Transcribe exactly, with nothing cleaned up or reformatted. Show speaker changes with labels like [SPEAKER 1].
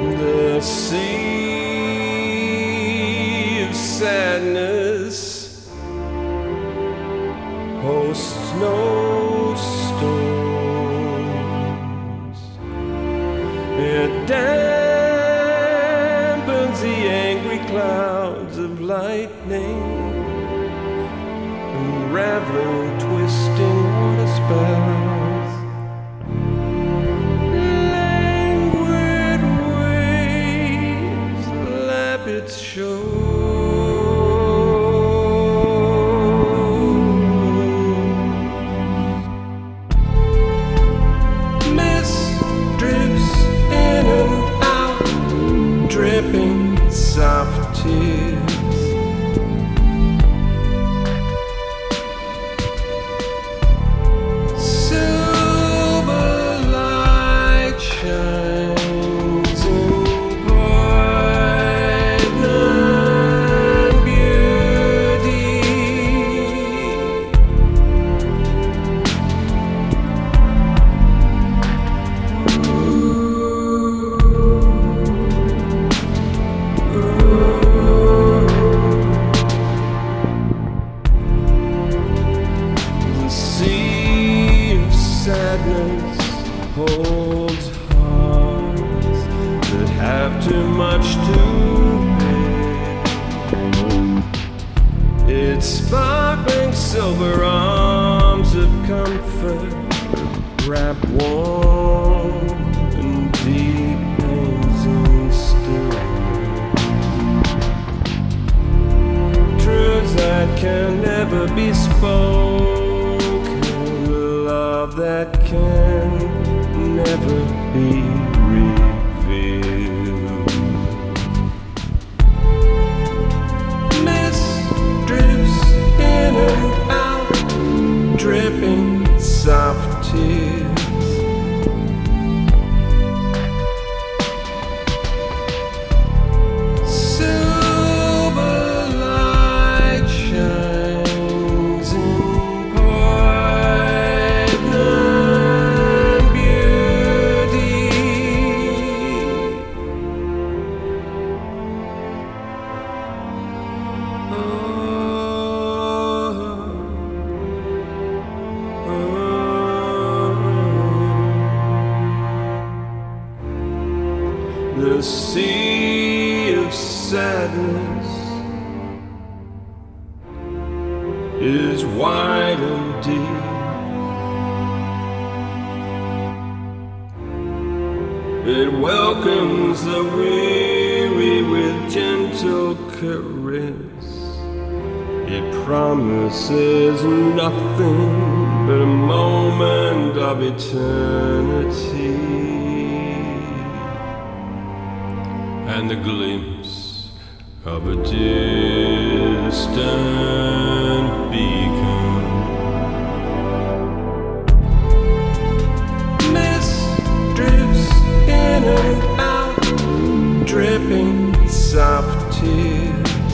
[SPEAKER 1] The sea of sadness hosts no storms. It dampens the angry clouds of lightning, unraveling, twisting water spouts. Languid waves lap its shore. Mist drifts in and out, dripping soft tears. Sadness holds hearts that have too much to bear. Its sparkling silver arms of comfort wrap warm and deep pains in stillness. Truths that can never be spoken, love that can never be revealed. Mist drifts in and out, dripping soft tears. The sea of sadness is wide and deep. It welcomes the weary with gentle caress. It promises nothing but a moment of eternity, and the glimpse of a distant beacon. Mist drifts in and out, dripping soft tears.